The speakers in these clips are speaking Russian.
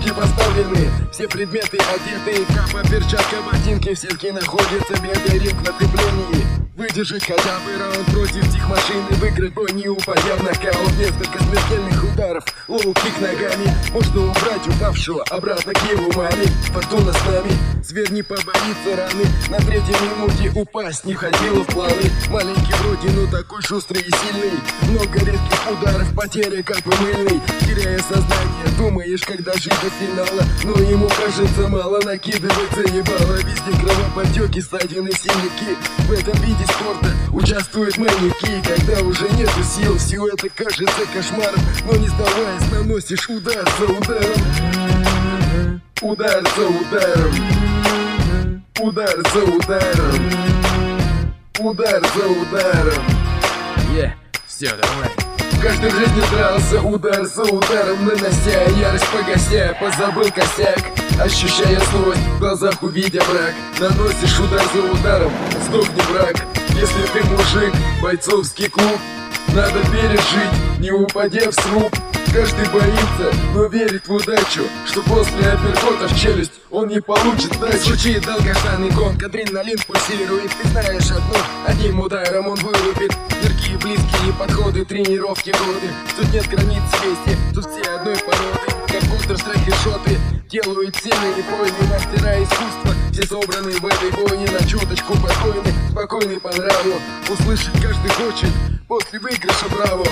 точки поставлены, все предметы одеты, капа, перчатка, ботинки, в сетке находятся, беды, ринг на цеплении. Выдержать хотя бы раунд против тех машин и выиграть бой, не упадя в нокаут. Несколько смертельных ударов, лоу-кик ногами. Можно убрать упавшего обратно к его маме. Фортуна с нами, зверь не побоится раны. На третьей минуте упасть не входило в планы. Маленький вроде, но такой шустрый и сильный. Много резких ударов, потеря капы мыльной. Теряя сознание, думаешь, когда жить до финала. Но ему кажется мало, накидывается ебало. Везде кровоподтеки, ссадины, синяки. В этом виде спорта участвуют маньяки. Когда уже нету сил, все это кажется кошмаром. Но не сдаваясь, наносишь удар за ударом. Удар за ударом. Удар за ударом. Удар за ударом. Все, давай. Каждый в жизни дрался удар за ударом, нанося ярость, погася, позабыл косяк. Ощущая злость, в глазах увидя враг, наносишь удар за ударом, сдохни враг. Если ты мужик, бойцовский клуб, надо пережить, не упадя в сруб. Каждый боится, но верит в удачу, что после апперкота в челюсть он не получит сдачу. Звучит долгожданный гонг, адреналин пульсирует. Ты знаешь одним ударом он вырубит. Яркие, близкие подходы, тренировки, годы. Тут нет границ вести, тут все одной породы. Как Counter-Strike и шоты делают сильные бойни, мастера искусства. Все собраны в этой бойне на чуточку покойны, спокойный по нраву. Услышать каждый хочет после выигрыша браво.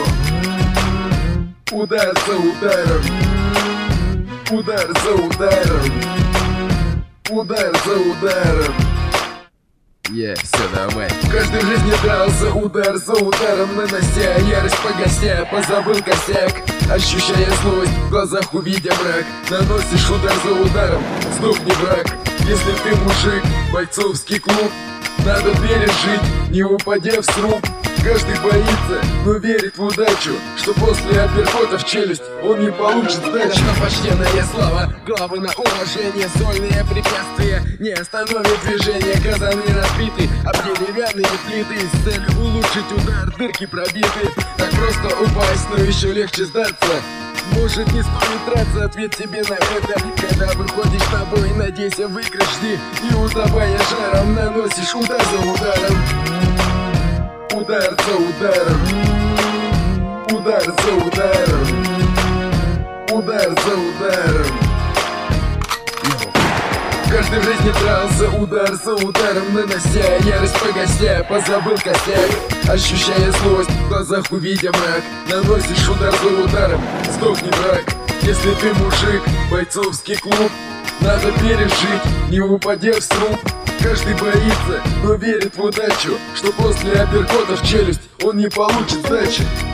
Удар за ударом. Удар за ударом. Удар за ударом. Все, давай. Каждый в жизни дрался удар за ударом, нанося ярость, погася, позабыл косяк. Ощущая злость, в глазах увидя враг, наносишь удар за ударом, сдохни враг. Если ты мужик, бойцовский клуб, надо пережить, не упадя в сруб. Каждый боится, но верит в удачу, что после апперкота в челюсть он не получит сдачу. Это почтенная слава, главы на уважение. Сольные препятствия не остановит движение. Казаны разбиты об деревянные плиты. С целью улучшить удар, дырки пробиты. Так просто упасть, но еще легче сдаться. Может, не стоит драться, ответ тебе на это. Когда выходишь на бой, надейся, выигрыш жди. И утопая жаром, наносишь удар за ударом. Удар за ударом. Удар за ударом. Удар за ударом. Каждый в жизни дрался удар за ударом, нанося ярость, погася, позабыл косяк. Ощущая злость, в глазах увидя мрак, наносишь удар за ударом, сдохни враг. Если ты мужик, бойцовский клуб, надо пережить, не упадя в сруб. Каждый боится, но верит в удачу, что после апперкота в челюсть он не получит сдачи.